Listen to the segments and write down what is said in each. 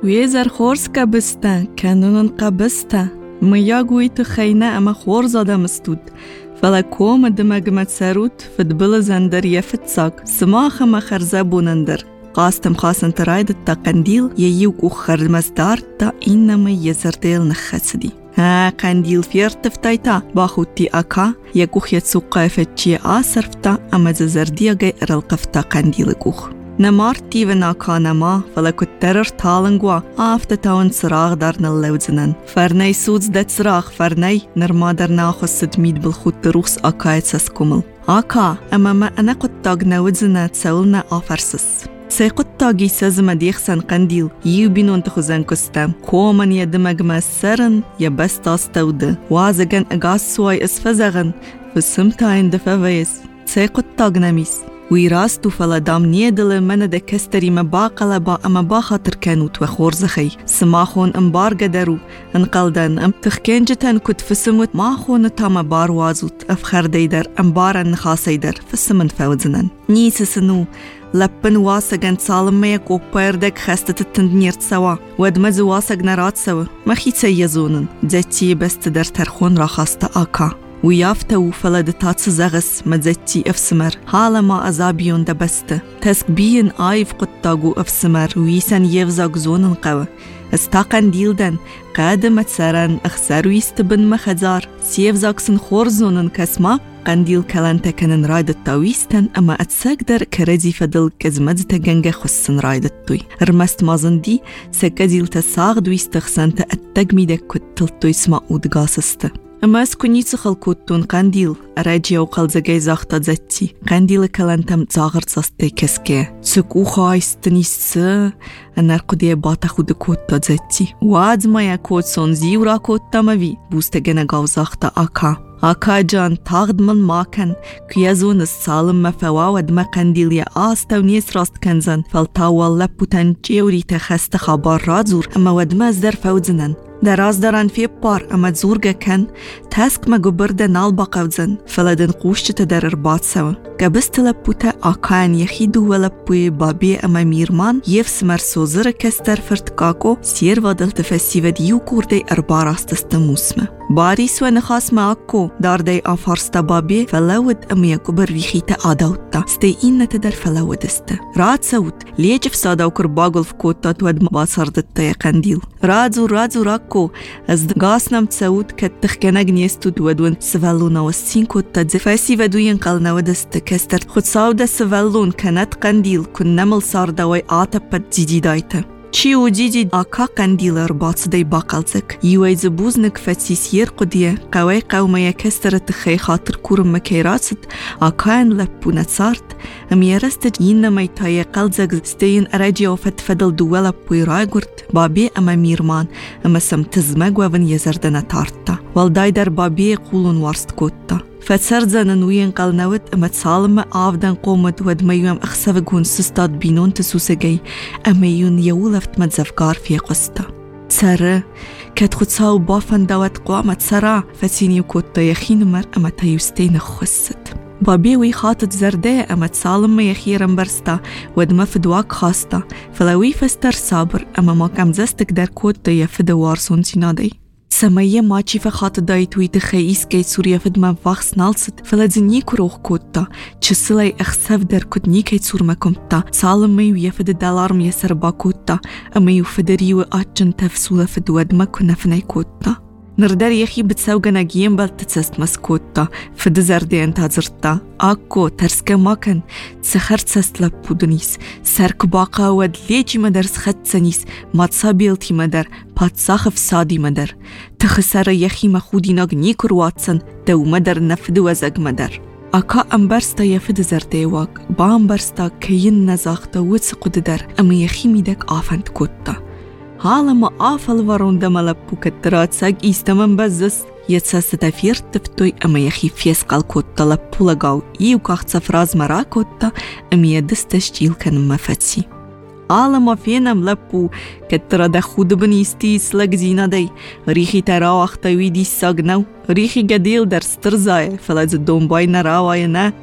ويزر خورس كبستا كانون قبستا مياغوي تخينا أما خورز هذا مستود فلا كوم دمج متساروت فدبل زندر يفتساك سماخ ما خرزابونندر قاستم خاصن ترايد التقنديل ييوك وخر مصدار تا إنما يزرديل نخسدي ها قنديل فيرتفتايتا باخوتي أكا يكوخ يتسوقا فتشي آسرفتا أما زرديا جاي رلقفتا قنديل كوخ نمارتي وناكا نما فلا كترر تالنغوا آفتا تاون سراغ دارنا اللوزنن فرناي سودز دات سراغ فرناي نرما درنا خصد ميد بالخوت روخس أكا يتسسكمل أكا أما ما أنا قطاق نوزنا تسولنا آفرسس سيقطاقي سازما ديخسن قنديل يوبينون تخوزن كستم كومن يدمج ما السرن يبس تاستود وازغن اغاس سواي اسفزغن فسمتاين دفاويس سيقطاق نميس ويراستو فلا دام نيدل من دا كستري مباقل با اما باخاطر كانوت وخورزخي سماخون امبار قدرو انقلدن ام تخكنجتن كت فسموت ماخون تاما بار وازوت افخر ديدر امبارا نخاصيدر فسمن فوزنن نيسسنو لبن واسقن سالم ميكو بيردك خستة التندنيرت سوا ودمز واسق نرات سوا مخي تسيزونن زيتي بس تدر ترخون راخاستا آكا ويافتو فلدتات سزغس مزيتي افسمر حالا ما أزابيون دبست تسك بيين آيف قطاقو افسمر ويسن يفزاق زونن قوة استاقن ديلدن قادم تسرن اخسر ويستبن مخزار سيفزاقسن خور زونن كسما قنديل كلانتا كنن رايد التاويستن أما أتساقدر كردي فدل كزمدتا جنجا خصن رايد التوي رمست مازندي سكديل تساقد ويستخسنتا التقميدك كتلتوي سما ودقاسستا أما اسكونيتو خلقوتون قنديل أراجيا وقلزاقاي زاختا زتي قنديل كلانتا متزاغر زاستي كسكي سكو خايستني سا أنار قدية باتا خود كوتا زتي واد ما يكوت سون زيورا كوتا مبي بوستا جنا غاو زاختا آكا آكا جان تاغد من ماكن كيازون السالم مفوا ودما قنديل يا آستا ونيس راست كنزن فالتاوال لبوتن جيوري تخست خبار رازور أما ودما زدر فوزنن دراز دران في بار أما تزورجا كان تاسك ما جبردا نالبا قوزن فلدن قوشت تدر رباط سوا قبست لبوتا آكان يخيدو ولبوي بابي أما ميرمان يفس مرسوزر كستر فرتكاكو سير ودل تفسي وديو كوردي أرباراست استموسمه باريس ونخاس معكو دار دي آفارستا بابي فلود أما يكبر ريخيتا آداوتا ستي إن تدر فلود استا راد سوت ليجف ساداو كرباغل فكوتا تود مباصر دتا يقنديل رادزو راكو از غاسنم تسوت كتخكناغ نيستو دودون سفالونا والسين كوتا دفاسي ودوين قلنا ودست كستر خد ساودا سفالون كانت قنديل كن نمل ساردا وي آتبت زيدي دايتا چيو جيجي آكا قنديل رباط دي باقلزك يوي زبوزنك فتسيس يرقدية قوي قوما يكستر تخي خاطر كورم مكيراتت آكاين لبونا تسارت ام يرستج ينما يتايا قلزك ستين أراجيو فتفدل دولا بوي رايقورت بابي اما ميرمان اما سمتزمق وفن يزردنا تارتا والدايدر بابي قولون وارست كوتا فتسرزن وين قلنوت اما تسالم آفدن قومت ودميوم اخسفقون سستاد بينون تسوسجي اما يون يولفت متزفقار في قستا تسرى كتخد ساو بافن دوت قوامت سرى فتينيو كوتا يخين مر اما تيوستين خست بابي وي خاطت زرداء اما تسالم يخيرا برستا ودما فدواك خاستا فلوي فستر صابر اما ما كم زستك در كوتا يفدوار سونتينادي سمايا ماتشي فخاط دايت ويتخيس كي سوريا فدما فاخس نالست فلازني كروخ كوتا تشسلاي اخسف در كتني كي سور مكمتا سالم ميو يفد دالارم يسر باكوتا اما يفدريو اتجن تفسولا فدواد ما كنا فناي كوتا نردار يخي بتساوغنا جيم بالتتسست مسكوتا فدزردين تازرتا اكو ترسكا ماكن تسخرت سست لبودنيس سرك باقا ود ليجي مدر سخت سنيس ماتسابيلتي مدر باتساخف سادي مدر تخسر يخي مخودي ناغ نيكر واتسن دو مدر نفد وزاق مدر اكا امبرستا يفد زرديواك بامبرستا كين نزاختا وتسقود در اما يخي ميدك آفند كوتا حالا ما آفل ورون دمالبو كترات ساق إستمن بزس يتساس تفير تفتوي أما يخي فيسقال كوتا لبو لغاو إيوكاخت سفراز مرا كوتا أما يدس تشجيل كان مفتسي حالا ما فينم لبو كترا دا خود بنيستي سلق زينا دي ريخي تراوخ تاوي دي ساقناو ريخي قديل در سترزاي فلاز الدوم باي نراواي نا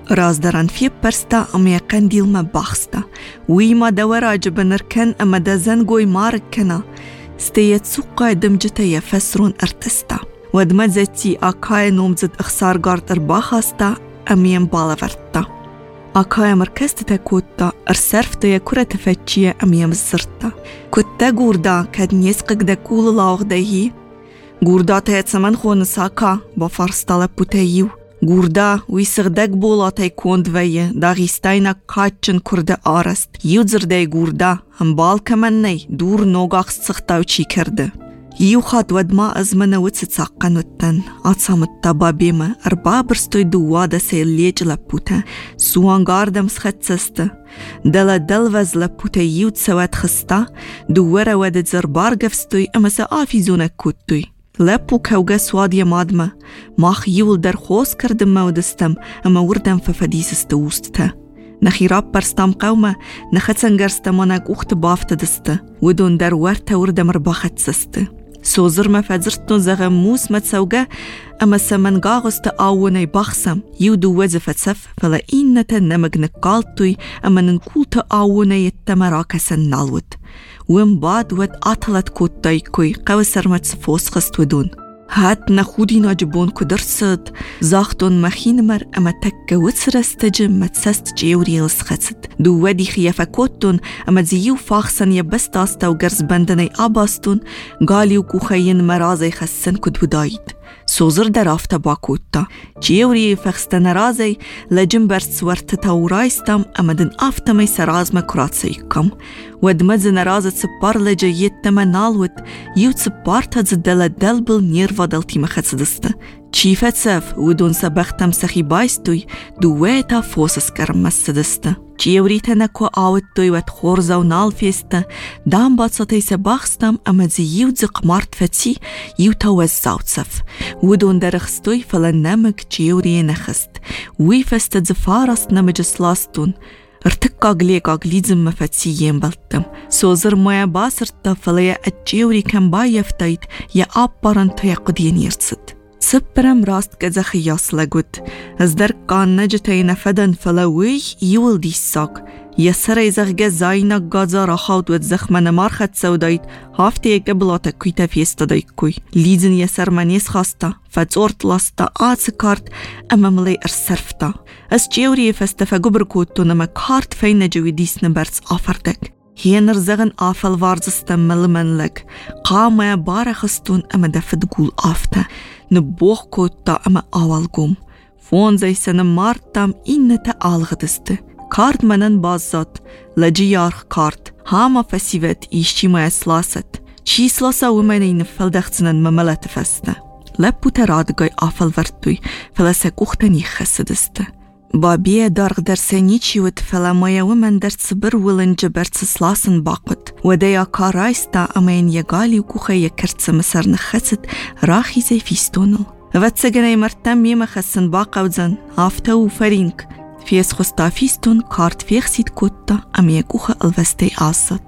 رازداران فيه برستا أم يقن ديل ما بخستا ويما دورا جبنركن أما دا زنگوي ماركنا ستيت سوقا دمجتا يفسرون ارتستا ودما زيتي آكاي نومزد اخسار غارد ارباخاستا أميان بالا آكاي مركزتا كوتا ارسرفتا يكورا تفتشيا أميان الزرتا كوتا غوردا كاد نيسقق دا كول لاوغ داهي غوردا تايت سمن خونساكا بفارستا لبوتايو غوردا ويسغدق بولا تايكون دوية دا غيستاينا كاتشن كوردا آرست يوزر داي غوردا هم بال كماني دور نوغاق سخطاو چي کرده يو خاد ودما ازمنا وتساقن وتن عصامت تبابيما اربا برستوي دوادا سيليج لبوتا سوانغاردم سختصسته دلا دلوز لبوتا يو تسوات خستا دوورا ودد زربار گفستوي امسا آفيزونا كوتوي لپو کوگه سوادی مادمه ماخ یول در خوز کردم مودستم اما وردم ففدیس استوسته نخیراب برستم قومه نخدسنگرستم ونگ اخت بافت دسته ودون در ورته وردم رباخت سسته سوزر ما فزرتون زغم موس متسوگه اما سمنگاغست آونه بخسم یو دو وزفت سف فلا اینتا نمگ نقالتوی اما ننکولت آونه یتمراکسن نالود وم بعد ود عطلت كوتاي كوي قوسر متسفوس خست ودون هات نخودي ناجبون كدرسد زاختون مخين مر اما تكا وتسرستجم متسست جيوري لسخست دو ودي خيافة كوتون اما زيو فاخسن يبستاستا وگرز بندني آباستون غاليو كوخين مرازي خسن كد ودايد سوزر در آفتا باکوتا جیوری فخستن رازی لجم برد سورت تاورايستم اما دن آفتا می سرازم کرات سیکم ودمزن رازت سپار لجایت تما نالود یو سپار تاز دل دلبل نیر و دلتی مخصدسته چیفت سف ودون سبختم سخی بایستوی دویتا فوسس کرم مسدسته جیوری تنکو آوت دوی ود خورزا و نال فیسته دام باد ساتای سباخستم اما زی یو زق مارت فتی یو تا وزاوت سف ودون درخستوی فلا نمک جیوری نخست وی فست زفارست نمج سلاستون ارتقا غليزم مفتي ينبلتم سوزر مويا باسرتا فلا اجيوري كم بايفتايت يا آبارن تا يقدين يرسد سبرم راست كذا خياس لگود از در قان نجتين فدن فلاوي يول دي ساق يسر ايزغ زاينا غازا راخاود ود زخمن مارخت سودايت هافته قبلاتا كويتا فيستا دايكوي ليزن يسر منيس خاستا فزورت لاستا آتس كارت اما ملي ارسرفتا از جيوري فستفا قبركوتو نما كارت فين جوي ديس نبرس آفردك هينر زغن آفل وارزستم ملمن لك قاما بارخستون اما دفت قول آفتا نبوخ كوتا اما آوال قوم فون زي سنة مارتام إنتا آلغدسته كارت منن بازات لجيارخ كارت هاما فسيوت إيشي ما اسلاست چي سلاسا ومني نفل دختنن مملت فسته لپو ترادگاي آفل ورتوي فلسا كوختني خسدسته بابيه دارغ درسانيچي ود فلا مايا ومن درس صبر ولنج برس سلاسن باقت ودايا كارايستا امين يغالي وكوخي يكرتس مسر نخست راخي زي فيستونل واتسجناي مرتم يما خسن باقوزن هافتا وفرينك فيس خستا فيستون كارت فيخسيد كوتا امي كوخا الوستي آسات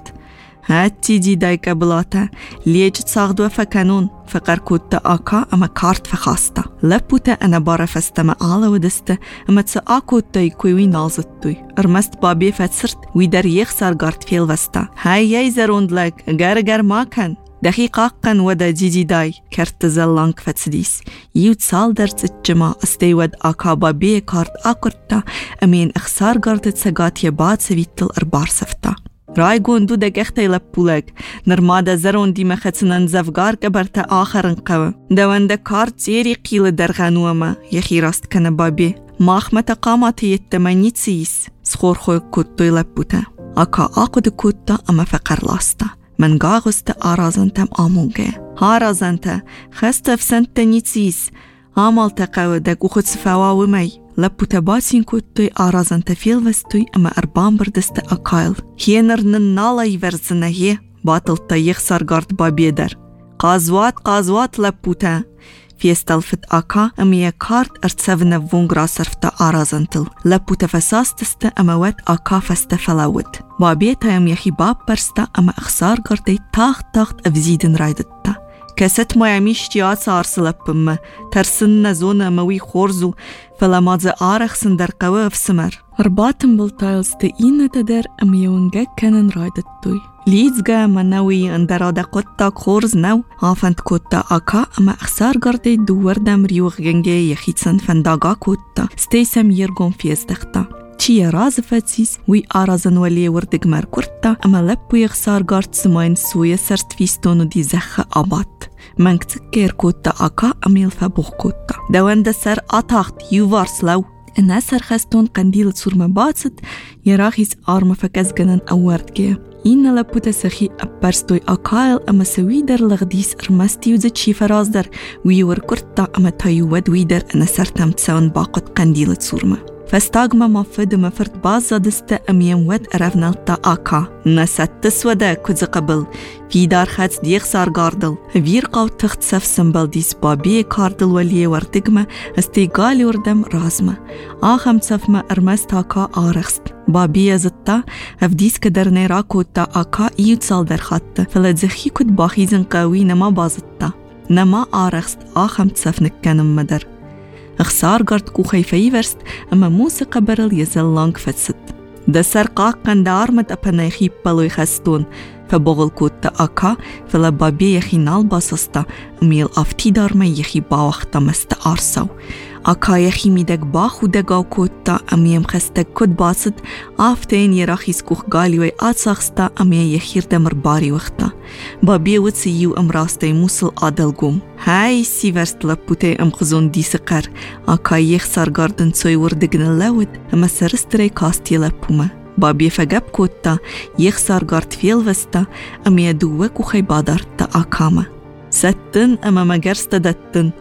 هاتي دي دايكا بلاتا ليج تصاغدوا فكانون فقر كوتا آكا اما كارت فخاستا لپوتا انا بارا فستما آلا ودستا اما تسا آكوتا يكوي نالزتوي ارمست بابي فتسرت ويدر يخسار غارت فيل وستا هاي ياي زروند لك غار ما كان دقيقة قن ودا دي داي كرت زلانك فتسديس يو تسال درت الجماع استي ود آكا بابي كارت آكورتا امين اخسار غارت تساقات يباد سويتل اربار سفتا رايقون دو دقيقتي لبولك نرمادا زرون دي مختنن زفغار كبرتا آخرن قوة دواندا كارت زيري قيل درغانوما يخي راست كان بابي ماخمتا قاماتي يتماني تسيس سخور خوي كوتو لبوتا آكا آقود كوتا اما فقر لاستا من غاغستا آرازنتم آموغي هارازنتا خستف سنتا نيتسيس عمال تقوى دك وخد سفاوا ومي لپوتا باسين كوتوي آرازن تفيل وستوي اما اربان بردست اكايل هينر ننالا يورزنه هي باطل تايخ سارغارد بابيدر قازوات لپوتا فيستلفت اكا امي كارت ارتسفنا فونغرا صرفتا آرازنتل لپوتا فساستست اما وات اكا فستفلاود بابيتا يم يخي باب برستا اما اخسار غردي تاخت افزيدن رايدتا كست ما يميشتي آسار سلبم ترسن زون موي خورزو فلا مازه آرخسن در قواف سمر رباطن بالتايلز تقينة تدر أم يونجا كانن رايدتوي ليزجا منوي اندرادا قطة خورز نو آفند قطة أكا أما أخسار قردي دوور دم ريوغ جنجي يخيتسن فنداغا قطة ستيسم يرغم فيزدختا چیه راز فتسیس وی آرازن ولی وردگ مرکورتا اما لب وی اخسار گارت سماین سوی سرست فیستونو دی زخ آباد منگ تکیر کوتا آکا امیل فبوخ کوتا دوانده سر آتاخت یووارس لو انها سرخستون قندیل سورما باتست یراخیز آرما فکزگنن اوورد گه این لبوتا سخی اپرستوی آکایل اما سوی در لغدیس ارمستی وزد چی فراز در وی ورکورتا اما تایو ود وی در انا سرتم تساون باقت قندیل سورما فاستاغما مفد مفرد باز زادسته امیم ود ارفنالتا آکا نسات تسوده کدز قبل في دار خدس ديخ سار قاردل وير قاو تخت سف سنبال ديس بابي قاردل وليه وردقما استيقالي وردم رازما آخم تسفما ارمست آكا آرخست بابي زتا افديس كدرني راكوتا آكا ايوتسال در خط فلدزخي كد باخيزن قاوي نما بازتا نما آرخست آخم تسف نكنم مدر اخسار قرد كو خيفي ورست اما موسيقى برل يزل لانگ فتست دسر قاقن دارمت اپناي خيب بلوي خستون فبغل كوتا اكا فلا بابي يخي نال باسستا اميل افتي دارما يخي باوختا مست ارسو اكا يخي ميدك باخو دقاو كوتا اميم خستك كد باسد افتين يراخيس كوخ غاليوي اتساخستا امي يخير دمر باري وقتا بابي وتسيو امراستي موصل آدلگوم هاي سيورست لبوتي امخزون دي سقر اكا يخسار گاردن سوي وردگن اللود اما سرستري كاستي لبوما بابي فقب كوتا يخسار قارت فيل وستا أم يدوك وخي بادرتا آكاما ستن أما مجرست دتن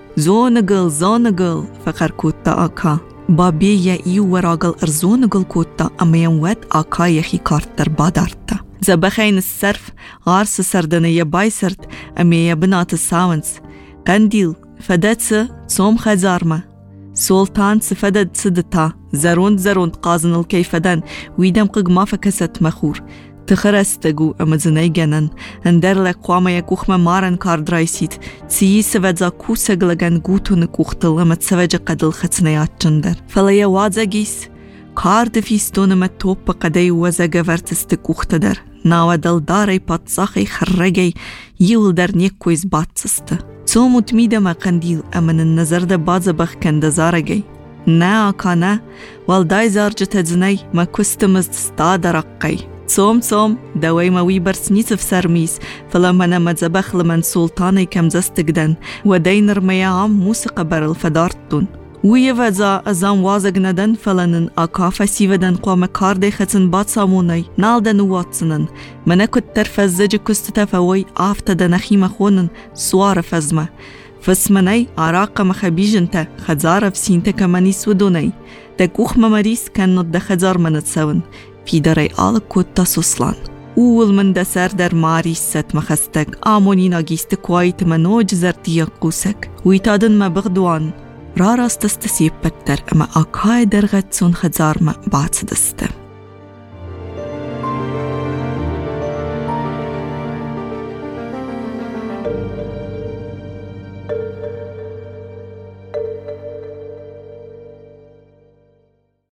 زونغل فقر كوتا آكا بابي يا إيو وراغل أرزونغل كوتا أما ينوات آكا يخي كارتر بادرتا زبخين السرف غارس سردنية بايسرت أما يبنات الساونس قنديل فدتس صوم خزارما سلطان سفدد سدتا زروند قازن الكيفدن ويدم قق ما فكست مخور تخرستگو امزني جنن اندر لقوام يكوخ مارن كاردرايسيت سي سفدزا كوسغلگن گوتون كوختل امت سوج قدل خطنيات جندر فليا وادزگيس كارد فيستون امت توپ قدي وزگ ورتست كوختدر ناودل داري پاتساخي خرگي يول در نيكويز باتسست سو متميدة ما قنديل امن النظر ده باز بخ كند زارگي نا آكانا والداي زارج تزني ما كستمز ستاد رقي صوم دوي ما وي برسنيس في سرميس فلما نما زبخ لمن سلطاني كم زستقدن ودينر ميام موسيقى برل فدارتون ويفزا ازام وازق ندن فلنن آكافا سيودن قوام كاردي خطن بات ساموني نالدن واتسنن منكت ترفزج كستتا فوي آفتد نخيم خونن سوار فزمه فسمني عراق مخبيجنتا خزارة في سينتا كماني سودوني تكوخ مماريس كانت ده خزار من تسون في داري آل كوتا سوسلان اول من ده سر در ماريس ست مخستك آموني ناگيست كوايت منوج زرتيا قوسك ويتادن ما بغدوان را راست استسيب بتر اما آكاي درغت سون خزار ما بات دسته